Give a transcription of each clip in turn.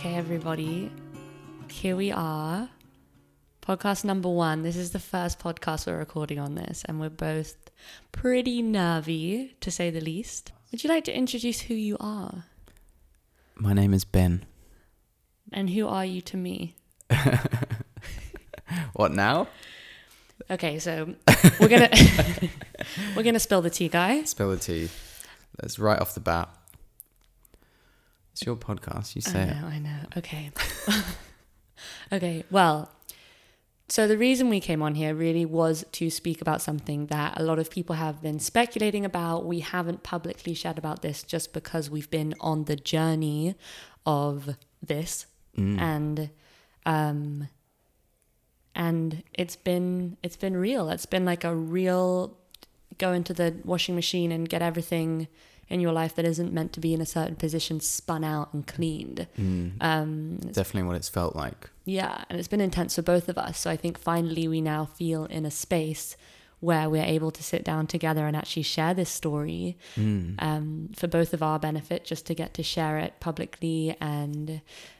Okay, everybody, here we are. Podcast number 1. This is the first podcast we're recording on this, and we're both pretty nervy, to say the least. Would you like to introduce who you are? My name is Ben. And who are you to me? What now? Okay, so we're gonna we're gonna spill the tea, guy. Spill the tea. That's right off the bat. It's your podcast. You say it. I know. Okay. Okay, well, so the reason we came on here really was to speak about something that a lot of people have been speculating about. We haven't publicly shared about this just because we've been on the journey of this, and it's been real. It's been like a real go into the washing machine and get everything in your life that isn't meant to be in a certain position spun out and cleaned. Definitely what it's felt like. Yeah, and it's been intense for both of us. So I think finally we now feel in a space where we're able to sit down together and actually share this story for both of our benefit, just to get to share it publicly and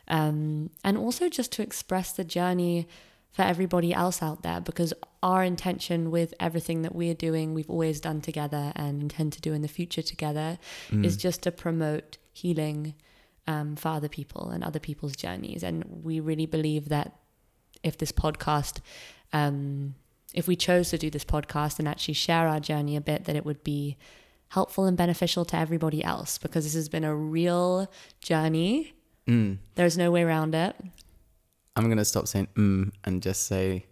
also just to express the journey for everybody else out there, because our intention with everything that we're doing, we've always done together and intend to do in the future together, is just to promote healing for other people and other people's journeys. And we really believe that if this podcast, if we chose to do this podcast and actually share our journey a bit, that it would be helpful and beneficial to everybody else, because this has been a real journey. There's no way around it. I'm going to stop saying and just say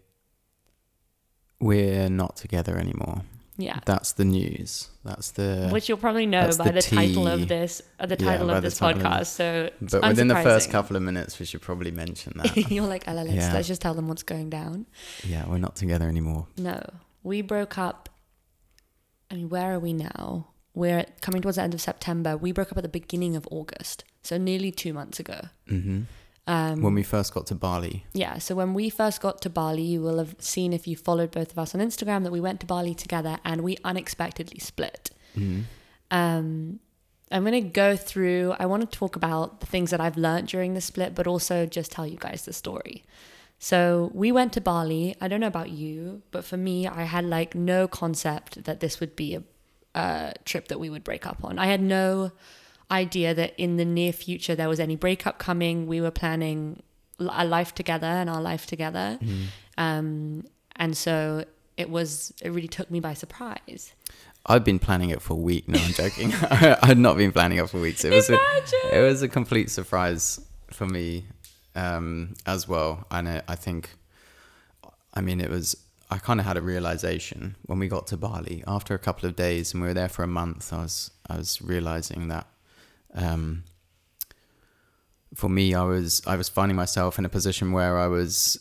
we're not together anymore. Yeah. That's the news. Which you'll probably know by the title of this, podcast. So but within the first couple of minutes, we should probably mention that. You're like, let's just tell them what's going down. Yeah, we're not together anymore. No, we broke up. I mean, where are we now? We're coming towards the end of September. We broke up at the beginning of August. So nearly 2 months ago. Mm-hmm. When we first got to Bali. Yeah, so when we first got to Bali, you will have seen, if you followed both of us on Instagram, that we went to Bali together and we unexpectedly split. I'm going to go through, I want to talk about the things that I've learned during the split, but also just tell you guys the story. So we went to Bali. I don't know about you, but for me, I had like no concept that this would be a trip that we would break up on. I had no idea that in the near future there was any breakup coming. We were planning a life together and our life together. And so it really took me by surprise. I've been planning it for a week. No, I'm joking. I'd not been planning it for weeks. It was a complete surprise for me as well. And I kind of had a realization when we got to Bali after a couple of days, and we were there for a month. I was realizing that for me, I was finding myself in a position where I was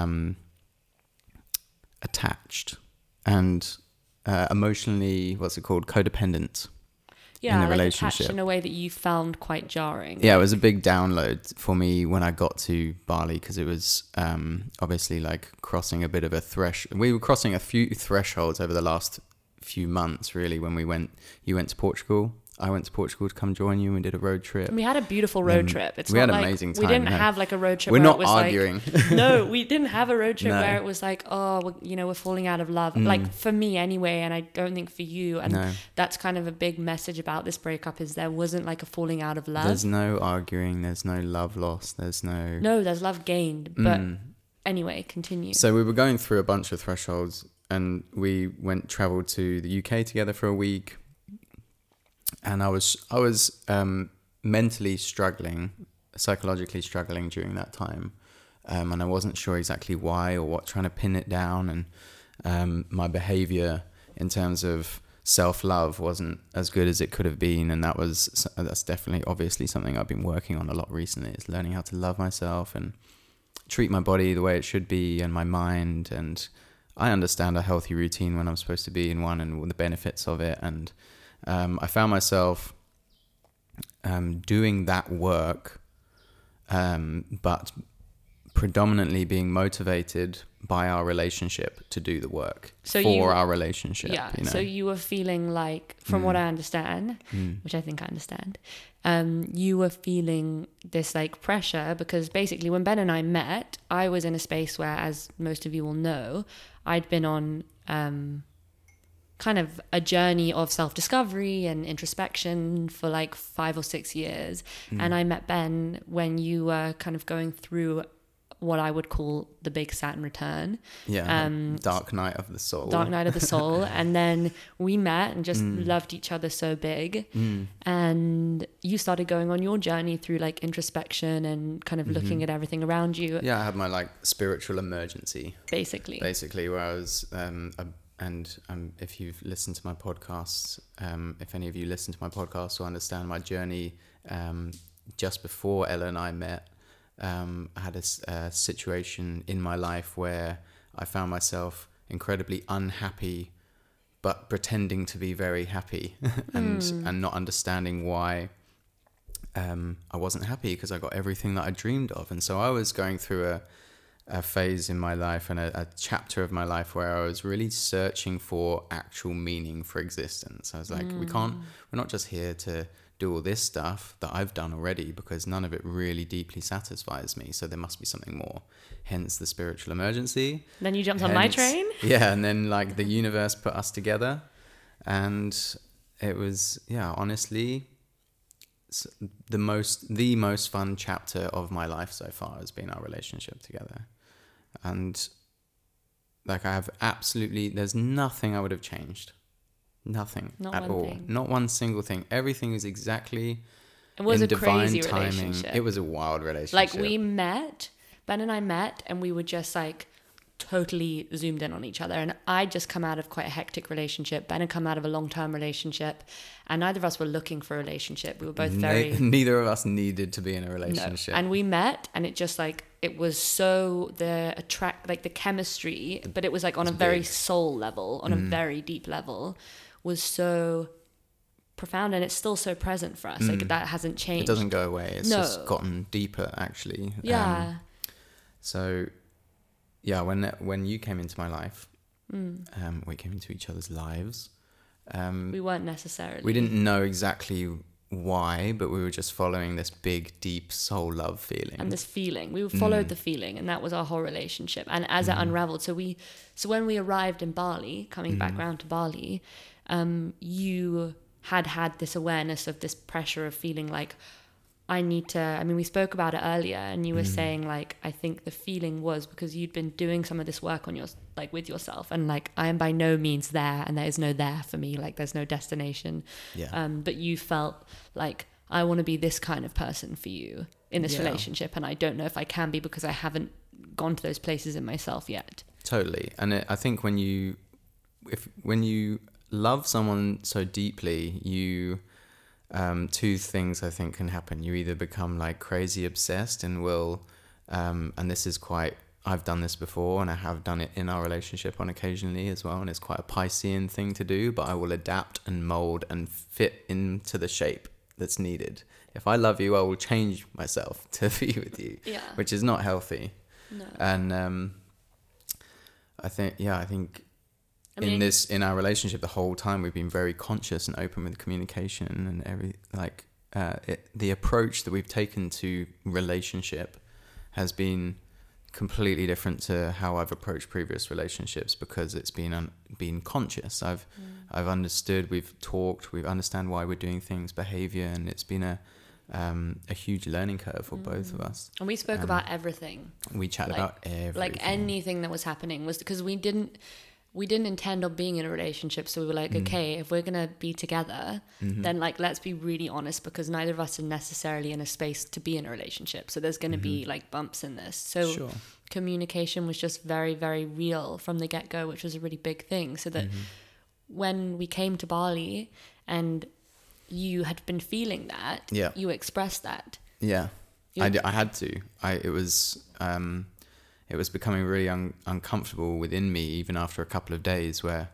attached and emotionally, codependent in the relationship. Attached in a way that you found quite jarring. Yeah, it was a big download for me when I got to Bali, because it was obviously like crossing a bit of a threshold. We were crossing a few thresholds over the last few months, really, when you went to Portugal. I went to Portugal to come join you and did a road trip. We had a beautiful road trip. We had an amazing time. We didn't have like a road trip. We're not arguing. No, we didn't have a road trip where it was like, we're falling out of love. Like for me anyway, and I don't think for you. And that's kind of a big message about this breakup, is there wasn't like a falling out of love. There's no arguing. There's no love lost. There's love gained. But anyway, continue. So we were going through a bunch of thresholds, and we traveled to the UK together for a week. And I was mentally struggling, psychologically struggling during that time. And I wasn't sure exactly why or what, trying to pin it down. And my behavior in terms of self-love wasn't as good as it could have been. And that's definitely, obviously, something I've been working on a lot recently, is learning how to love myself and treat my body the way it should be, and my mind. And I understand a healthy routine when I'm supposed to be in one, and the benefits of it. And I found myself doing that work, but predominantly being motivated by our relationship to do the work our relationship. Yeah. You know? So you were feeling like, from what I understand, which I think I understand, you were feeling this like pressure because basically when Ben and I met, I was in a space where, as most of you will know, I'd been on kind of a journey of self-discovery and introspection for like 5 or 6 years. And I met Ben when you were kind of going through what I would call the big Saturn return. Yeah. Dark night of the soul. Dark night of the soul. And then we met and just loved each other so big. And you started going on your journey through like introspection and kind of looking at everything around you. Yeah, I had my like spiritual emergency. Basically, where I was, if you've listened to my podcasts, if any of you listen to my podcast or understand my journey, just before Ella and I met, I had a situation in my life where I found myself incredibly unhappy, but pretending to be very happy and not understanding why I wasn't happy because I got everything that I dreamed of. And so I was going through a phase in my life and a chapter of my life where I was really searching for actual meaning for existence. I was like, we're not just here to do all this stuff that I've done already because none of it really deeply satisfies me. So there must be something more. Hence the spiritual emergency. Then you jumped on my train? Yeah. And then like the universe put us together. And it was, honestly, the most fun chapter of my life so far has been our relationship together. And like I have there's nothing I would have changed. Nothing at all. Not one single thing. Everything is exactly in divine timing. It was a wild relationship. Like Ben and I met and we were just like totally zoomed in on each other. And I'd just come out of quite a hectic relationship. Ben had come out of a long-term relationship. And neither of us were looking for a relationship. We were both neither of us needed to be in a relationship. No. And we met and it just like, it was so the chemistry, but it was like on a very soul level, on a very deep level, was so profound, and it's still so present for us. Like that hasn't changed. It doesn't go away. It's just gotten deeper, actually. Yeah. When you came into my life, we came into each other's lives. We weren't necessarily. We didn't know exactly why, but we were just following this big, deep soul love feeling. And this feeling, we followed the feeling, and that was our whole relationship. And as it unraveled, so when we arrived in Bali, coming back round to Bali, you had this awareness of this pressure of feeling like, we spoke about it earlier, and you were saying like, I think the feeling was because you'd been doing some of this work on with yourself, and like, I am by no means there, and there is no there for me, like there's no destination. Yeah. But you felt like, I want to be this kind of person for you in this relationship, and I don't know if I can be because I haven't gone to those places in myself yet. Totally. And I think when you love someone so deeply, two things I think can happen. You either become like crazy obsessed and and this is I've done this before, and I have done it in our relationship on occasionally as well, and it's quite a Piscean thing to do, but I will adapt and mold and fit into the shape that's needed. If I love you, I will change myself to be with you, which is not healthy. No. And I think in our relationship, the whole time we've been very conscious and open with communication, and the approach that we've taken to relationship has been completely different to how I've approached previous relationships, because it's been conscious. I've understood, we've talked, we understand why we're doing things, behavior, and it's been a huge learning curve for both of us. And we spoke about everything. We chat about everything. Like anything that was happening was because we didn't intend on being in a relationship. So we were like, okay, if we're going to be together, then like, let's be really honest, because neither of us are necessarily in a space to be in a relationship. So there's going to be like bumps in this. So communication was just very, very real from the get-go, which was a really big thing. So that when we came to Bali and you had been feeling that, you expressed that. Yeah, I had to. It was becoming really uncomfortable within me, even after a couple of days, where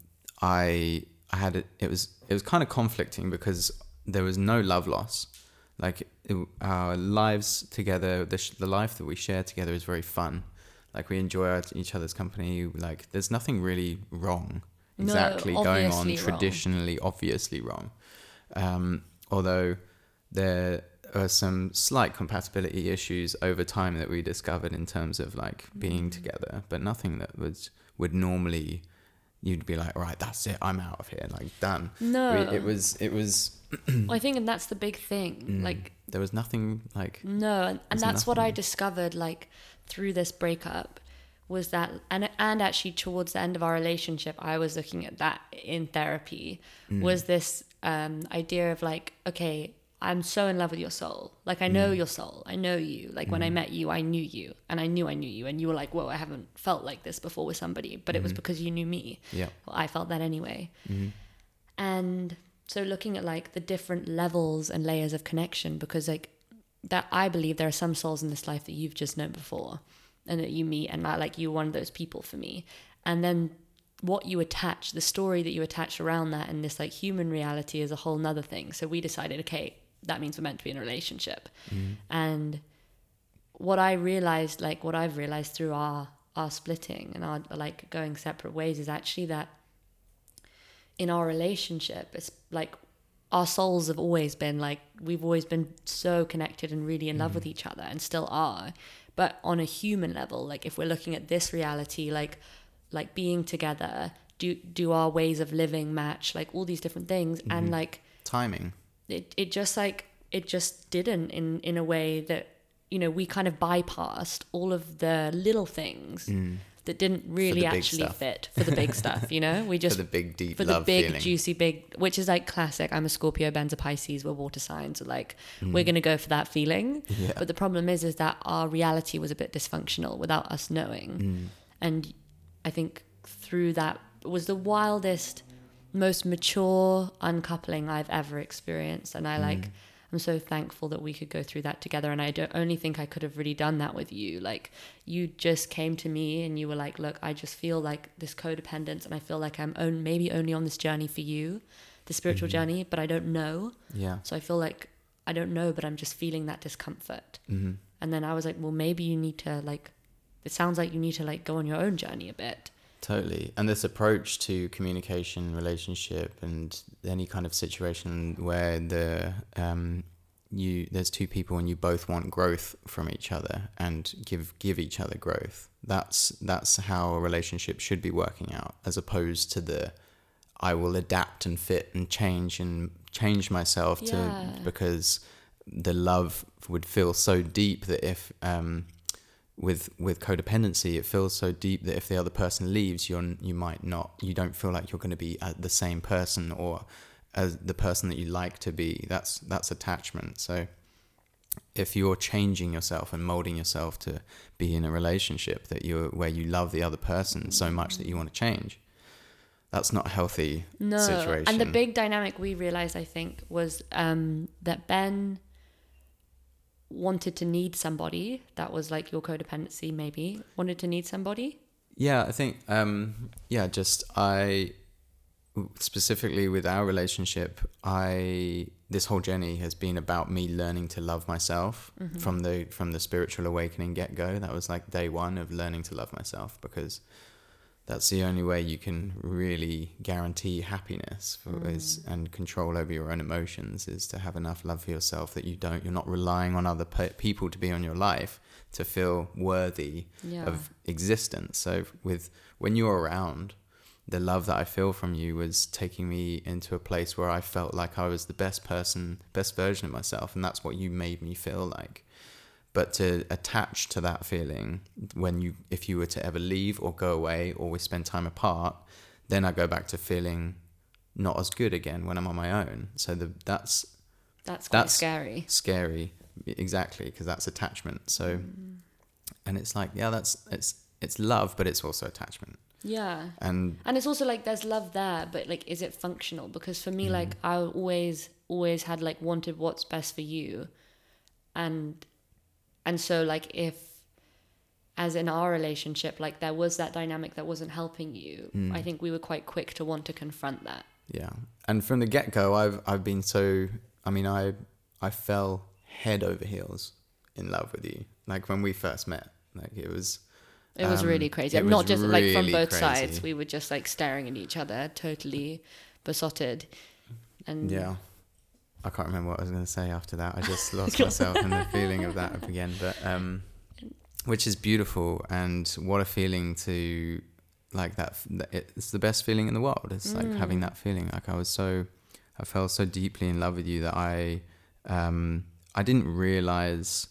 I had it. It was kind of conflicting because there was no love loss, Like our lives together, the life that we share together is very fun. Like we enjoy each other's company. Like there's nothing really wrong exactly going on obviously traditionally, obviously wrong. Although there are some slight compatibility issues over time that we discovered in terms of like being together, but nothing that would normally you'd be like, right, that's it, I'm out of here, like done. No. It was I think, and that's the big thing. Like there was nothing like no, and that's what I nothing. discovered like through this breakup was that, and actually towards the end of our relationship, I was looking at that in therapy. Was this idea of like, okay, I'm so in love with your soul. Like I know your soul. I know you. Like when I met you, I knew you, and I knew you, and you were like, whoa, I haven't felt like this before with somebody, but it was because you knew me. Yeah. Well, I felt that anyway. And so looking at like the different levels and layers of connection, because like that, I believe there are some souls in this life that you've just known before and that you meet, and like you're one of those people for me. And then what you attach, the story that you attach around that and this like human reality is a whole nother thing. So we decided, okay, that means we're meant to be in a relationship. And what I've realized through our splitting and our like going separate ways is actually that in our relationship, it's like our souls have always been like, we've always been so connected and really in love with each other and still are. But on a human level, like if we're looking at this reality, like being together, do our ways of living match, like all these different things. And like timing. It just didn't in a way that, you know, we kind of bypassed all of the little things that didn't really actually fit for the big stuff, you know? We just for the big deep for love the big feeling. juicy big, which is like classic. I'm a Scorpio, Ben's a Pisces, we're water signs, so like we're gonna go for that feeling. Yeah. But the problem is that our reality was a bit dysfunctional without us knowing. And I think through that was the wildest, most mature uncoupling I've ever experienced. And I'm so thankful that we could go through that together. And I don't only think I could have really done that with you. Like you just came to me and you were like, look, I just feel like this codependence and I feel like I'm maybe only on this journey for you, the spiritual journey, but I don't know. Yeah. So I feel like I don't know, but I'm just feeling that discomfort. And then I was like, well, maybe you need to like, it sounds like you need to like go on your own journey a bit. Totally. And this approach to communication, relationship, and any kind of situation where there's two people and you both want growth from each other and give each other growth. That's how a relationship should be working out, as opposed to I will adapt and fit and change myself because the love would feel so deep that if with codependency, it feels so deep that if the other person leaves, you don't feel like you're going to be the same person or as the person that you like to be. That's attachment. So if you're changing yourself and molding yourself to be in a relationship where you love the other person so much that you want to change, that's not a healthy situation. And the big dynamic we realized, I think, was that Ben wanted to need somebody. That was like your codependency, maybe wanted to need somebody. Yeah, I think I specifically with our relationship, this whole journey has been about me learning to love myself from the spiritual awakening get-go. That was like day one of learning to love myself, because that's the only way you can really guarantee happiness and control over your own emotions, is to have enough love for yourself that you're not relying on other people to be on your life to feel worthy of existence. So when you're around, the love that I feel from you was taking me into a place where I felt like I was the best version of myself, and that's what you made me feel like. But to attach to that feeling if you were to ever leave or go away or we spend time apart, then I go back to feeling not as good again when I'm on my own. So that's quite scary. Scary, exactly, because that's attachment. So, and it's like, it's love, but it's also attachment. Yeah. And it's also like there's love there, but like, is it functional? Because for me, like I always had like wanted what's best for you, and so like if, as in our relationship, like there was that dynamic that wasn't helping you, I think we were quite quick to want to confront that. Yeah. And from the get-go, I've been so, I mean, I fell head over heels in love with you. Like when we first met, like it was really crazy. it Not was just like from really both crazy. sides. We were just like staring at each other, totally besotted. And yeah, I can't remember what I was going to say after that. I just lost myself in the feeling of that again. But which is beautiful, and what a feeling to like that. It's the best feeling in the world. It's like having that feeling. Like I fell so deeply in love with you that I didn't realize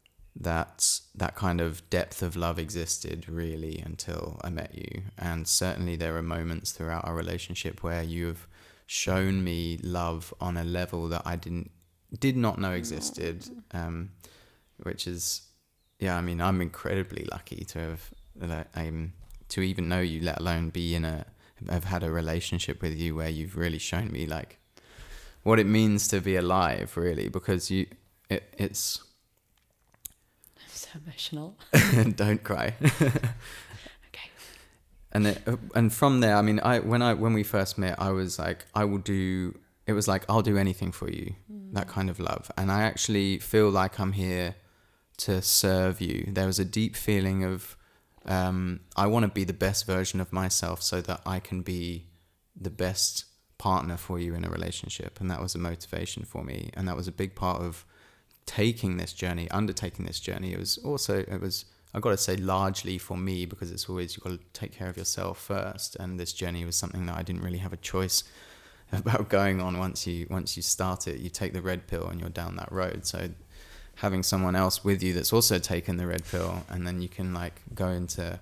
that kind of depth of love existed really until I met you. And certainly there are moments throughout our relationship where you have shown me love on a level that I did not know existed, which is, yeah, I mean, I'm incredibly lucky to have to even know you, let alone have had a relationship with you where you've really shown me like what it means to be alive, really, because it's so emotional. Don't cry. Okay. And from there, I mean, when we first met, I was like, I'll do anything for you, that kind of love. And I actually feel like I'm here to serve you. There was a deep feeling of, I want to be the best version of myself so that I can be the best partner for you in a relationship. And that was a motivation for me. And that was a big part of undertaking this journey. It was, I've got to say, largely for me, because it's always, you've got to take care of yourself first. And this journey was something that I didn't really have a choice about going on. Once you start it, you take the red pill and you're down that road. So having someone else with you that's also taken the red pill, and then you can like go into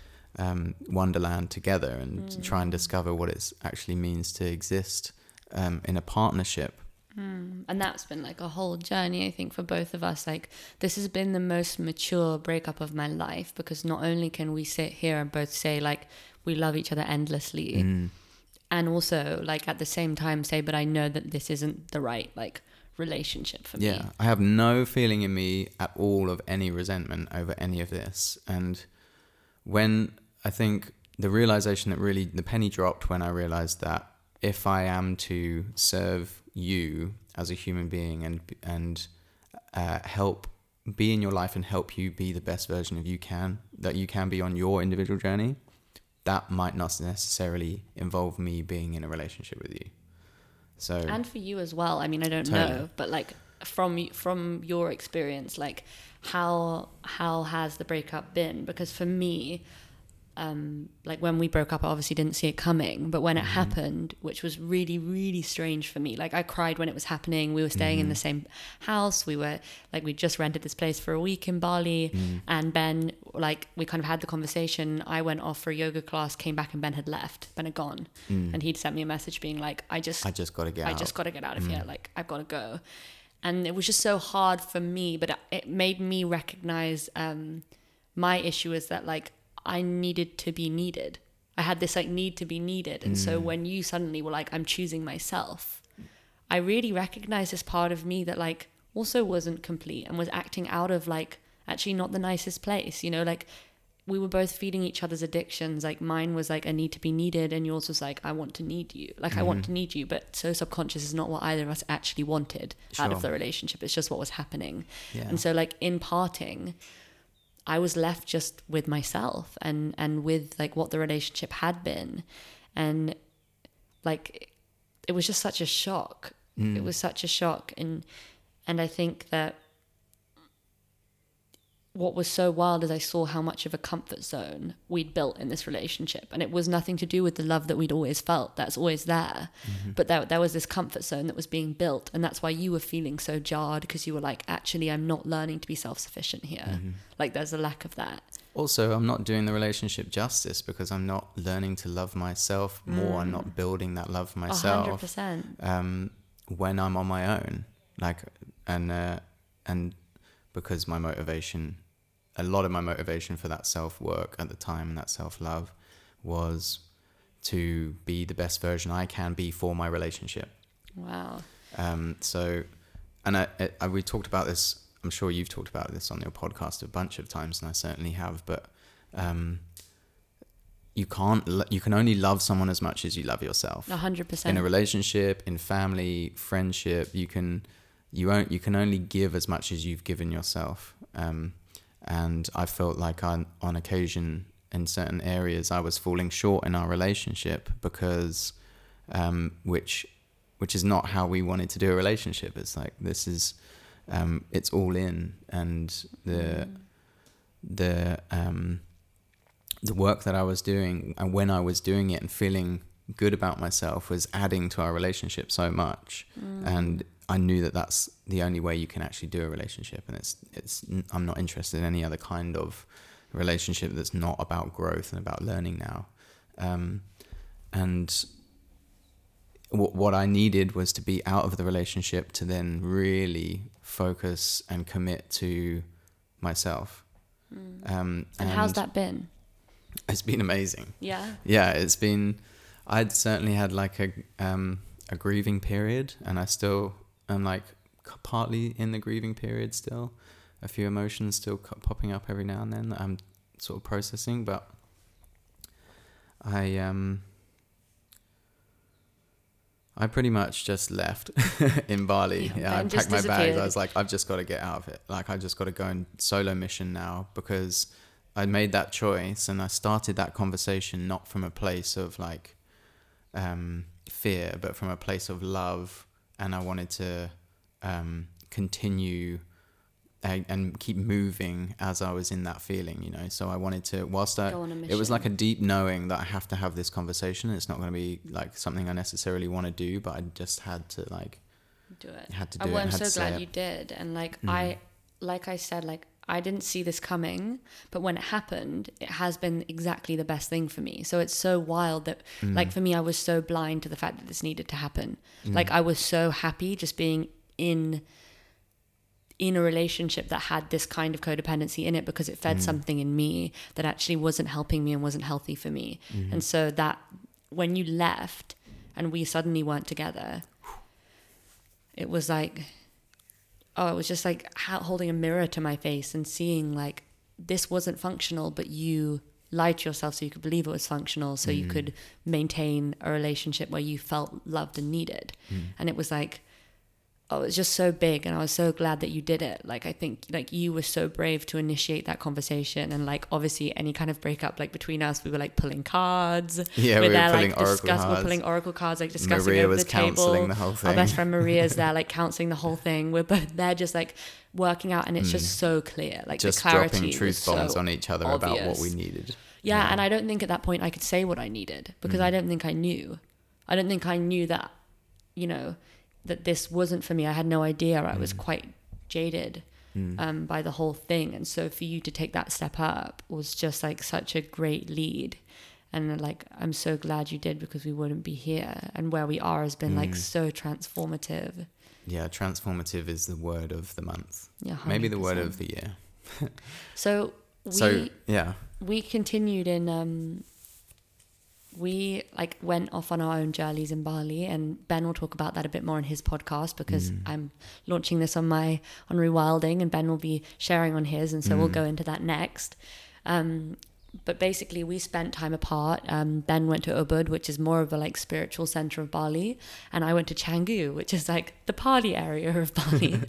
wonderland together and try and discover what it actually means to exist in a partnership. And that's been like a whole journey, I think, for both of us. Like, this has been the most mature breakup of my life, because not only can we sit here and both say like we love each other endlessly, and also like at the same time say, but I know that this isn't the right like relationship for me. Yeah, I have no feeling in me at all of any resentment over any of this. And when I think the realization that really the penny dropped when I realized that if I am to serve you as a human being and help be in your life and help you be the best version of you can be on your individual journey, that might not necessarily involve me being in a relationship with you. So, and for you as well. I mean, I don't know, but like from your experience, like how has the breakup been? Because for me, like when we broke up, I obviously didn't see it coming, but when it happened, which was really, really strange for me, like I cried when it was happening. We were staying in the same house. We just rented this place for a week in Bali, and Ben, like we kind of had the conversation. I went off for a yoga class, came back, and Ben had left. Ben had gone, and he'd sent me a message being like, I just got to get out of here. Like I've got to go. And it was just so hard for me, but it made me recognize my issue is that like I needed to be needed. I had this like need to be needed. And so when you suddenly were like, I'm choosing myself, I really recognized this part of me that like also wasn't complete and was acting out of like actually not the nicest place, you know, like we were both feeding each other's addictions. Like mine was like, I need to be needed. And yours was like, I want to need you. Like I want to need you. But so subconscious is not what either of us actually wanted out of the relationship. It's just what was happening. Yeah. And so like in parting, I was left just with myself and with like what the relationship had been. And like, it was just such a shock. It was such a shock. And I think that what was so wild is I saw how much of a comfort zone we'd built in this relationship. And it was nothing to do with the love that we'd always felt. That's always there. But there was this comfort zone that was being built. And that's why you were feeling so jarred, because you were like, actually, I'm not learning to be self-sufficient here. Like there's a lack of that. Also, I'm not doing the relationship justice because I'm not learning to love myself more. I'm not building that love for myself. 100%. When I'm on my own. Like, and because a lot of my motivation for that self-work at the time and that self-love was to be the best version I can be for my relationship. Wow. So, and we talked about this, I'm sure you've talked about this on your podcast a bunch of times, and I certainly have, but you can only love someone as much as you love yourself. 100%. In a relationship, in family, friendship, you can you can only give as much as you've given yourself. And I felt like on occasion in certain areas I was falling short in our relationship because which is not how we wanted to do a relationship. It's like, this is it's all in, and the work that I was doing, and when I was doing it and feeling good about myself, was adding to our relationship so much. And I knew that that's the only way you can actually do a relationship, and it's I'm not interested in any other kind of relationship that's not about growth and about learning now. And what I needed was to be out of the relationship to then really focus and commit to myself. And how's that been? It's been amazing. Yeah. Yeah, it's been. I'd certainly had like a grieving period, and I still am like partly in the grieving period still. A few emotions still popping up every now and then that I'm sort of processing, but I pretty much just left in Bali. Yeah, I packed my bags. I was like, I've just got to get out of it. Like, I just got to go on solo mission now, because I made that choice, and I started that conversation not from a place of like fear, but from a place of love. And I wanted to continue and keep moving as I was in that feeling, you know. So I wanted to, it was like a deep knowing that I have to have this conversation. It's not going to be like something I necessarily want to do, but I just had to like do it. Had to do well, it. I'm so glad you did. And like I said, like I didn't see this coming, but when it happened, it has been exactly the best thing for me. So it's so wild that like for me, I was so blind to the fact that this needed to happen. Like I was so happy just being in a relationship that had this kind of codependency in it, because it fed something in me that actually wasn't helping me and wasn't healthy for me. And so that when you left and we suddenly weren't together, it was like, it was just like holding a mirror to my face and seeing like this wasn't functional, but you lied to yourself so you could believe it was functional, so you could maintain a relationship where you felt loved and needed. And it was like, it was just so big, and I was so glad that you did it. Like, I think like you were so brave to initiate that conversation, and like obviously any kind of breakup like between us, we were like pulling cards. Yeah, we were pulling oracle cards. We're pulling oracle cards, like discussing Maria over was the table. counselling the whole thing. Our best friend Maria's there, like counselling the whole thing. We're both there, just like working out, and it's just so clear. Like just the clarity, dropping truth bombs on each other obvious. about what we needed. Yeah, and I don't think at that point I could say what I needed, because I don't think I knew. I don't think I knew that, you know, that this wasn't for me. I had no idea. I was quite jaded by the whole thing. And so for you to take that step up was just like such a great lead. And like, I'm so glad you did, because we wouldn't be here. And where we are has been like so transformative. Yeah, transformative is the word of the month. Yeah, 100%. Maybe the word of the year. We continued in... we like went off on our own journeys in Bali, and Ben will talk about that a bit more in his podcast, because I'm launching this on Rewilding, and Ben will be sharing on his, and so we'll go into that next. But basically we spent time apart. Ben went to Ubud, which is more of a like spiritual center of Bali, and I went to Canggu, which is like the party area of Bali.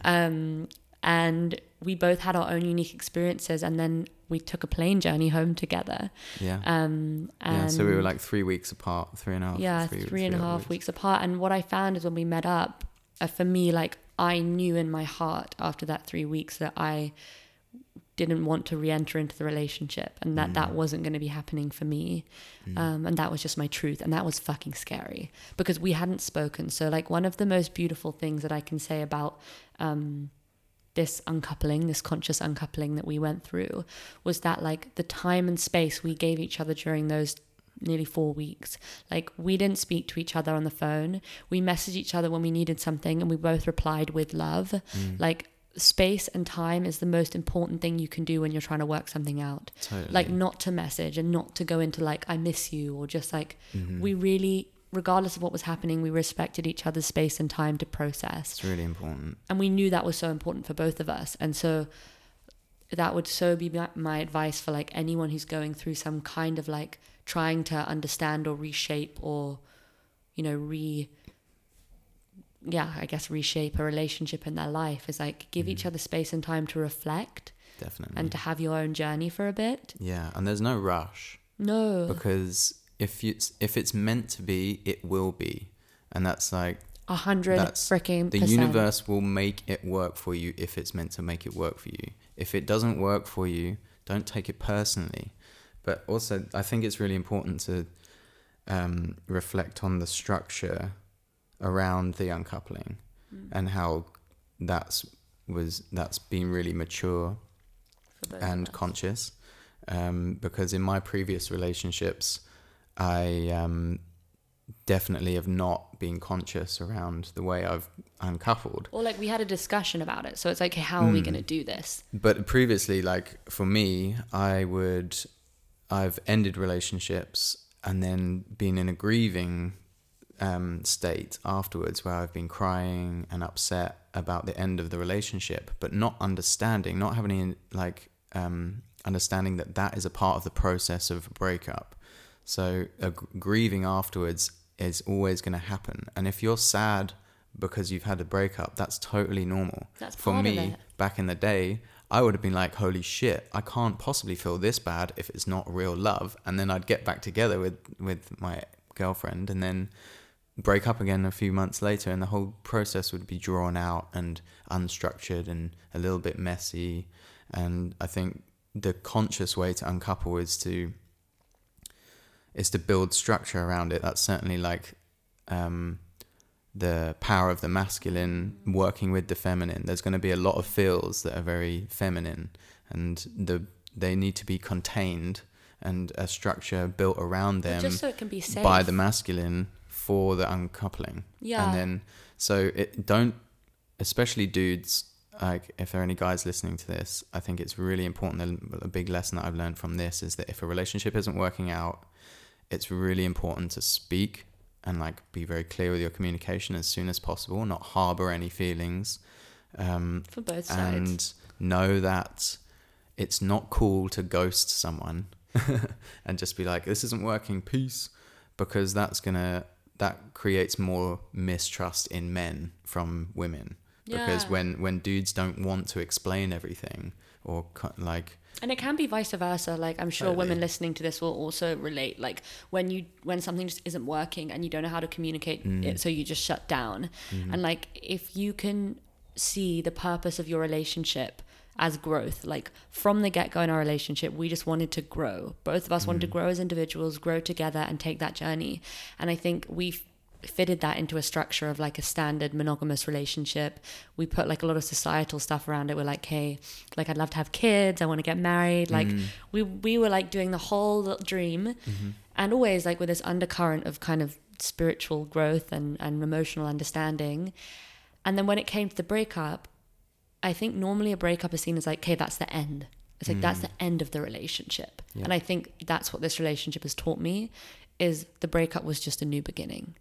And we both had our own unique experiences, and then we took a plane journey home together. Yeah. So we were like 3 weeks apart, 3.5. Yeah, three and a half weeks apart. And what I found is when we met up, for me, like I knew in my heart after that 3 weeks that I didn't want to re-enter into the relationship, and that wasn't going to be happening for me. And that was just my truth. And that was fucking scary, because we hadn't spoken. So like one of the most beautiful things that I can say about this uncoupling, this conscious uncoupling that we went through, was that like the time and space we gave each other during those nearly 4 weeks. Like we didn't speak to each other on the phone. We messaged each other when we needed something, and we both replied with love. Like space and time is the most important thing you can do when you're trying to work something out. Totally. Like not to message and not to go into like I miss you, or just like we really, regardless of what was happening, we respected each other's space and time to process. It's really important. And we knew that was so important for both of us. And so that would so be my advice for like anyone who's going through some kind of like trying to understand or reshape or, you know, I guess reshape a relationship in their life is like give each other space and time to reflect. Definitely. And to have your own journey for a bit. Yeah, and there's no rush. No. Because if it's meant to be, it will be. And that's like 100 freaking the percent. universe will make it work for you if it's meant to make it work for you. If it doesn't work for you, don't take it personally. But also, I think it's really important to reflect on the structure around the uncoupling and how that's been really mature and conscious. Because in my previous relationships, I definitely have not been conscious around the way I've uncoupled. Or like we had a discussion about it. So it's like, hey, how are we going to do this? But previously, like for me, I've ended relationships and then been in a grieving state afterwards where I've been crying and upset about the end of the relationship, but not understanding, not having any understanding that is a part of the process of a breakup. So grieving afterwards is always going to happen. And if you're sad because you've had a breakup, that's totally normal. That's for part me, of it. Back in the day, I would have been like, holy shit, I can't possibly feel this bad if it's not real love. And then I'd get back together with my girlfriend and then break up again a few months later, and the whole process would be drawn out and unstructured and a little bit messy. And I think the conscious way to uncouple is to build structure around it. That's certainly like the power of the masculine working with the feminine. There's going to be a lot of feels that are very feminine, and they need to be contained and a structure built around them just so it can be safe by the masculine for the uncoupling. Yeah. And then so especially dudes, like if there are any guys listening to this, I think it's really important. A big lesson that I've learned from this is that if a relationship isn't working out, it's really important to speak and like be very clear with your communication as soon as possible, not harbor any feelings. For both sides. And know that it's not cool to ghost someone and just be like, this isn't working, peace, because that creates more mistrust in men from women. Yeah. Because when dudes don't want to explain everything or like... And it can be vice versa. Like I'm sure Totally. women listening to this will also relate. Like when something just isn't working and you don't know how to communicate it, so you just shut down. And like if you can see the purpose of your relationship as growth, like from the get-go in our relationship, we just wanted to grow. Both of us wanted to grow as individuals, grow together and take that journey. And I think we've fitted that into a structure of like a standard monogamous relationship. We put like a lot of societal stuff around it. We're like, hey, like I'd love to have kids, I want to get married. Like we were like doing the whole dream, and always like with this undercurrent of kind of spiritual growth and emotional understanding. And then when it came to the breakup, I think normally a breakup is seen as like, okay, that's the end. It's like that's the end of the relationship. Yeah. And I think that's what this relationship has taught me, is the breakup was just a new beginning.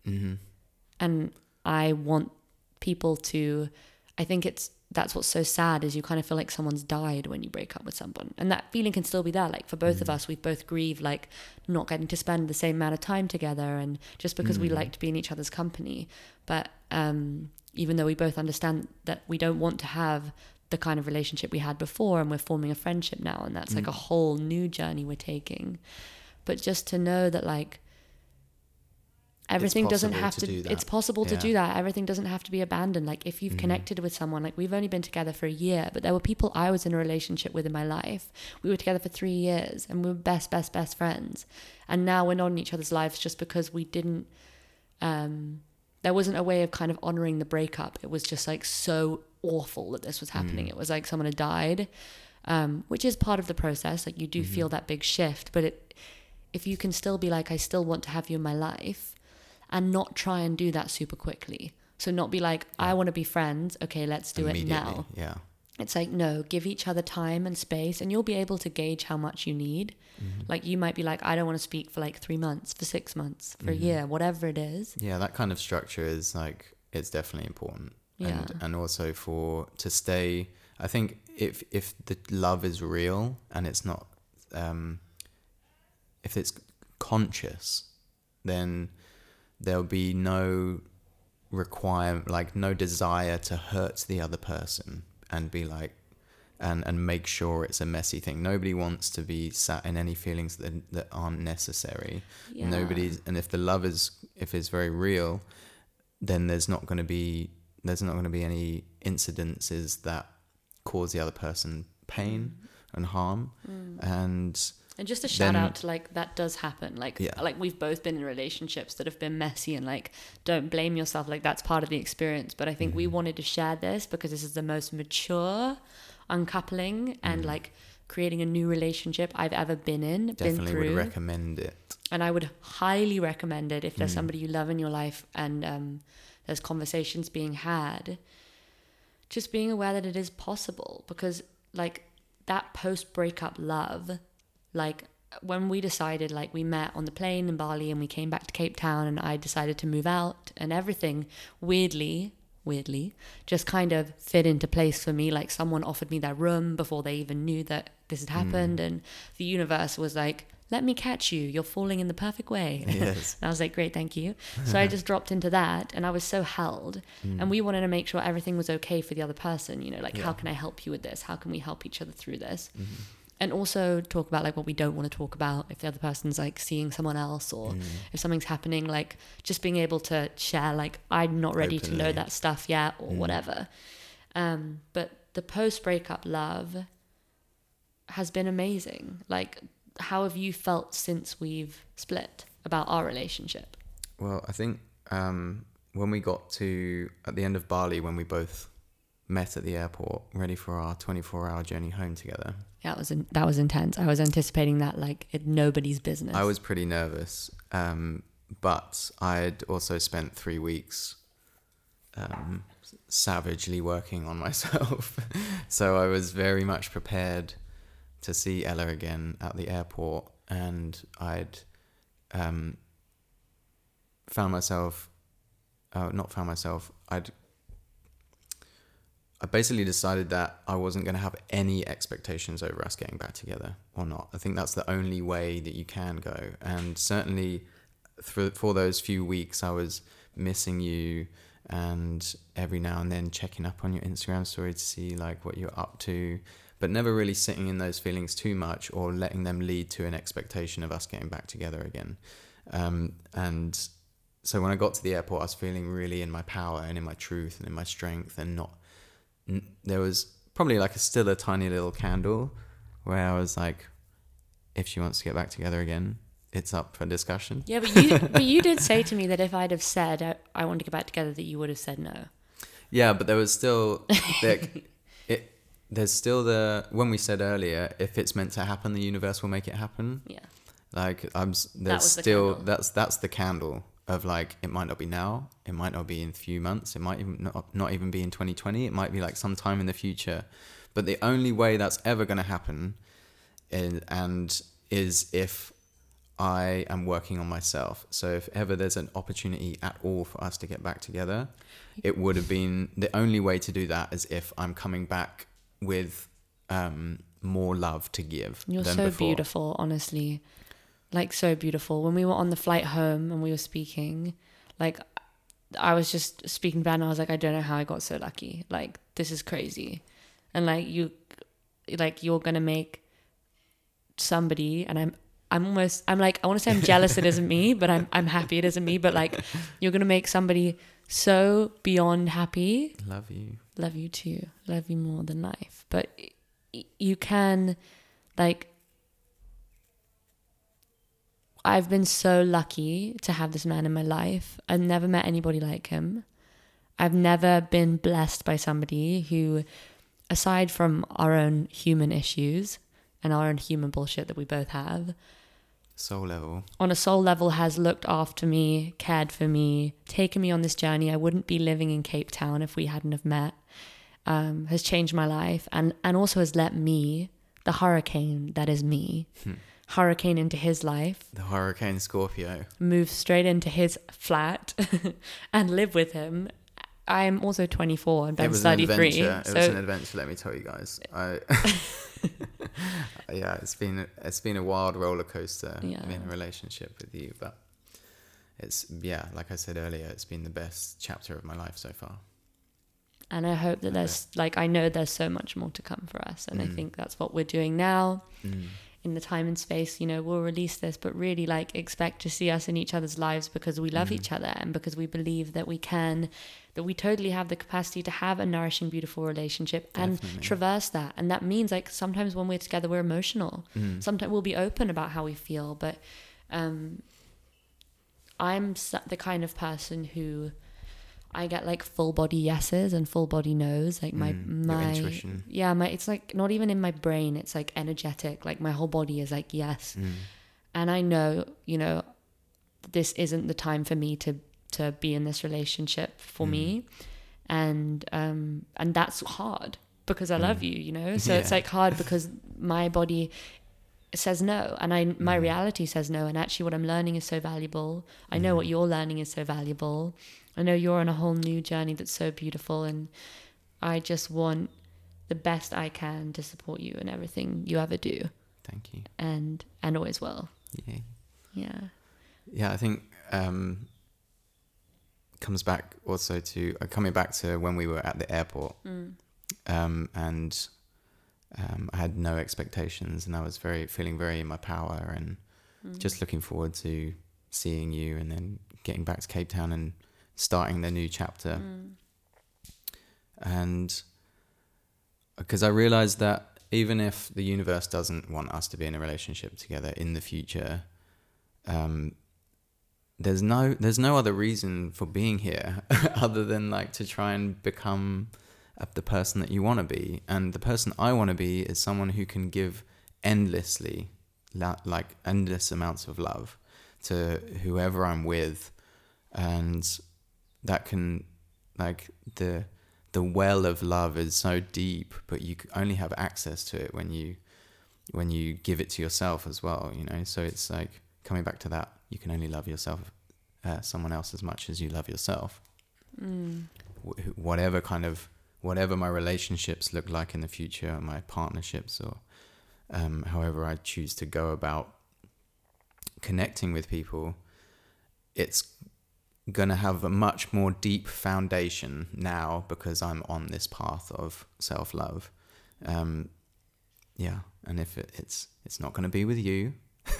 And I want people to, I think that's what's so sad, is you kind of feel like someone's died when you break up with someone. And that feeling can still be there. Like for both of us, we've both grieved like not getting to spend the same amount of time together, and just because we like to be in each other's company. But even though we both understand that we don't want to have the kind of relationship we had before, and we're forming a friendship now, and that's like a whole new journey we're taking. But just to know that like everything doesn't have to it's possible to do that. Everything doesn't have to be abandoned. Like if you've connected with someone, like we've only been together for a year, but there were people I was in a relationship with in my life. We were together for 3 years and we were best friends. And now we're not in each other's lives just because we didn't, there wasn't a way of kind of honoring the breakup. It was just like so awful that this was happening. It was like someone had died, which is part of the process. Like you do feel that big shift, but if you can still be like, I still want to have you in my life, and not try and do that super quickly. So not be like, I want to be friends. Okay, let's do it now. Yeah. It's like, no, give each other time and space, and you'll be able to gauge how much you need. Like you might be like, I don't want to speak for like 3 months, for 6 months, for a year, whatever it is. Yeah, that kind of structure is like, it's definitely important. Yeah. And also to stay, I think if the love is real and it's not, if it's conscious, then there'll be no require, like, no desire to hurt the other person and be like, and make sure it's a messy thing. Nobody wants to be sat in any feelings that aren't necessary. Yeah. And if the love if it's very real, then there's not going to be any incidences that cause the other person pain and harm. And just a shout out to, like, that does happen. Like, Yeah. like we've both been in relationships that have been messy, and, like, don't blame yourself. Like, that's part of the experience. But I think we wanted to share this because this is the most mature uncoupling and, like, creating a new relationship I've ever been in, definitely been through. would recommend it. And I would highly recommend it if there's somebody you love in your life and there's conversations being had. Just being aware that it is possible, because, like, that post-breakup love, like, when we decided, like, we met on the plane in Bali and we came back to Cape Town and I decided to move out, and everything weirdly just kind of fit into place for me. Like, someone offered me their room before they even knew that this had happened, and the universe was like, let me catch you, you're falling in the perfect way. Yes. And I was like, great, thank you. So I just dropped into that, and I was so held. And we wanted to make sure everything was okay for the other person, you know, like, how can I help you with this? How can we help each other through this? And also talk about, like, what we don't want to talk about if the other person's, like, seeing someone else, or if something's happening, like, just being able to share, like, I'm not ready to know Openly. that stuff yet, or whatever. But the post-breakup love has been amazing. Like, how have you felt since we've split about our relationship? Well, I think when we got to, at the end of Bali, when we both met at the airport, ready for our 24-hour journey home together. Yeah, that was intense. I was anticipating that like nobody's business. I was pretty nervous, but I'd also spent 3 weeks savagely working on myself. So I was very much prepared to see Ella again at the airport, and I'd I basically decided that I wasn't going to have any expectations over us getting back together or not. I think that's the only way that you can go. And certainly for those few weeks, I was missing you, and every now and then checking up on your Instagram story to see like what you're up to, but never really sitting in those feelings too much or letting them lead to an expectation of us getting back together again. And so when I got to the airport, I was feeling really in my power and in my truth and in my strength, and there was probably like still a tiny little candle where I was like, if she wants to get back together again, it's up for discussion. Yeah, but you did say to me that if I'd have said I want to get back together, that you would have said no. Yeah, but there was still there's still when we said earlier, if it's meant to happen, the universe will make it happen. Yeah. Like that's the candle of like, it might not be now, it might not be in a few months, it might even not even be in 2020, it might be like sometime in the future. But the only way that's ever going to happen is if I am working on myself. So if ever there's an opportunity at all for us to get back together, it would have been, the only way to do that is if I'm coming back with more love to give. You're than so before. beautiful, honestly. Like, so beautiful. When we were on the flight home and we were speaking, like, I was just speaking back and I was like, I don't know how I got so lucky. Like, this is crazy. And like, you're gonna make somebody, and I'm like, I want to say I'm jealous it isn't me, but I'm happy it isn't me. But like, you're gonna make somebody so beyond happy. Love you. Love you too. Love you more than life. But you can, like, I've been so lucky to have this man in my life. I've never met anybody like him. I've never been blessed by somebody who, aside from our own human issues and our own human bullshit that we both have, on a soul level has looked after me, cared for me, taken me on this journey. I wouldn't be living in Cape Town if we hadn't have met. Has changed my life, and also has let me, the hurricane that is me, hurricane into his life. The hurricane Scorpio. Move straight into his flat and live with him. I'm also 24 and Ben's 33. It was an adventure, let me tell you guys. Yeah, it's been a wild roller coaster in a relationship with you, but it's, yeah, like I said earlier, it's been the best chapter of my life so far. And I hope that I know there's so much more to come for us. And I think that's what we're doing now in the time and space. We'll release this, but really expect to see us in each other's lives because we love each other and because we believe that we totally have the capacity to have a nourishing, beautiful relationship and traverse that. And that means sometimes when we're together, we're emotional. Sometimes we'll be open about how we feel, but I'm the kind of person who I get full body yeses and full body no's. My intuition. Yeah, it's not even in my brain. It's energetic. My whole body is yes. And I know, this isn't the time for me to be in this relationship for me. And that's hard because I love you, So it's hard because my body says no and my reality says no. And actually what I'm learning is so valuable. I know what you're learning is so valuable. I know you're on a whole new journey that's so beautiful, and I just want the best I can to support you in everything you ever do. Thank you. And always will. Yeah, I think comes back also to coming back to when we were at the airport, and I had no expectations, and I was feeling very in my power, and just looking forward to seeing you, and then getting back to Cape Town and starting the new chapter. And because I realized that even if the universe doesn't want us to be in a relationship together in the future, there's no other reason for being here other than to try and become the person that you want to be. And the person I want to be is someone who can give endlessly, endless amounts of love to whoever I'm with. And that can, the well of love is so deep, but you only have access to it when you give it to yourself as well, So it's coming back to that, you can only love yourself, someone else as much as you love yourself. Whatever my relationships look like in the future, my partnerships, or however I choose to go about connecting with people, it's going to have a much more deep foundation now because I'm on this path of self-love. And if it's not going to be with you,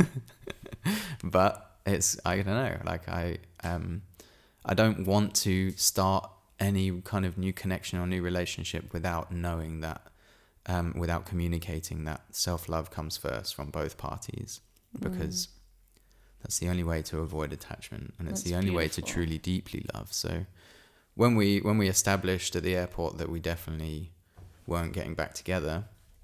but I don't know, I don't want to start any kind of new connection or new relationship without knowing that, without communicating that self-love comes first from both parties, because that's the only way to avoid attachment, and it's the only way to truly deeply love. So when we established at the airport that we definitely weren't getting back together,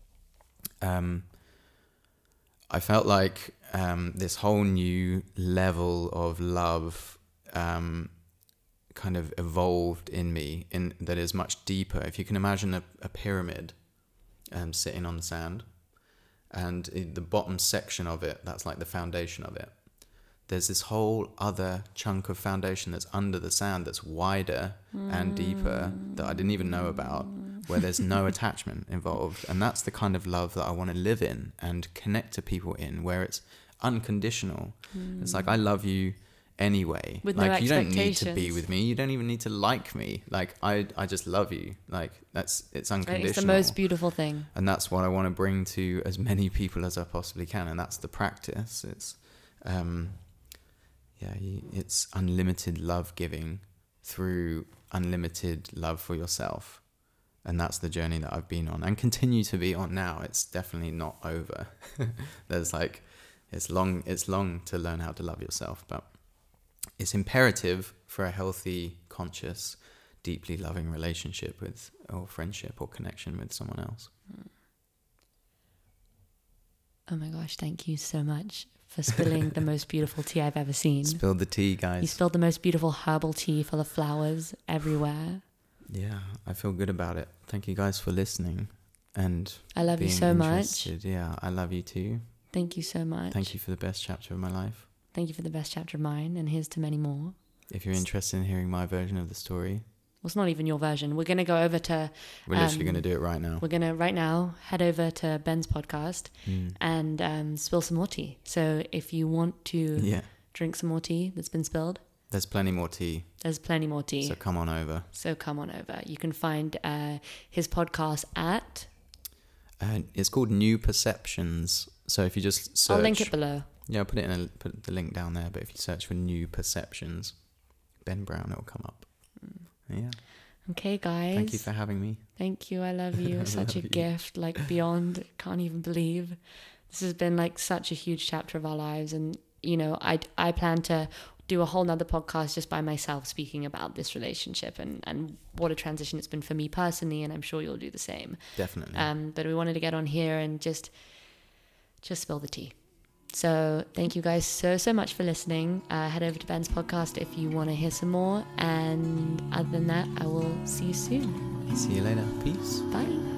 I felt like this whole new level of love kind of evolved in me, that is much deeper. If you can imagine a pyramid sitting on the sand, and the bottom section of it, that's the foundation of it. There's this whole other chunk of foundation that's under the sand that's wider and deeper that I didn't even know about, where there's no attachment involved. And that's the kind of love that I want to live in and connect to people in, where it's unconditional. It's I love you anyway. With no you don't need to expectations. be with me. You don't even need to like me. I just love you. It's unconditional. It's the most beautiful thing. And that's what I want to bring to as many people as I possibly can. And that's the practice. It's, it's unlimited love giving through unlimited love for yourself. And that's the journey that I've been on and continue to be on now. It's definitely not over. There's it's long to learn how to love yourself, but it's imperative for a healthy, conscious, deeply loving relationship with, or friendship or connection with someone else. Oh my gosh, thank you so much for spilling the most beautiful tea I've ever seen. Spilled the tea, guys. You spilled the most beautiful herbal tea full of flowers everywhere. Yeah, I feel good about it. Thank you guys for listening and I love you so interested. much. Yeah, I love you too. Thank you so much. Thank you for the best chapter of my life. Thank you for the best chapter of mine, and here's to many more. If you're interested in hearing my version of the story. Well, it's not even your version. We're going to go over to... We're literally going to do it right now. We're going to, right now, head over to Ben's podcast and spill some more tea. So if you want to drink some more tea that's been spilled. There's plenty more tea. There's plenty more tea. So come on over. You can find his podcast at... it's called New Perceptions. So if you just search... I'll link it below. Yeah, I'll put the link down there. But if you search for New Perceptions, Ben Brown, it'll come up. Yeah. Okay, guys. Thank you for having me. Thank you. I love you. Such a gift. Like beyond, can't even believe. This has been like such a huge chapter of our lives. And, you know, I plan to do a whole nother podcast just by myself speaking about this relationship and what a transition it's been for me personally. And I'm sure you'll do the same. Definitely. But we wanted to get on here and just spill the tea. So thank you guys so much for listening. Head over to Ben's podcast if you want to hear some more. And other than that, I will see you soon. See you later. Peace. Bye.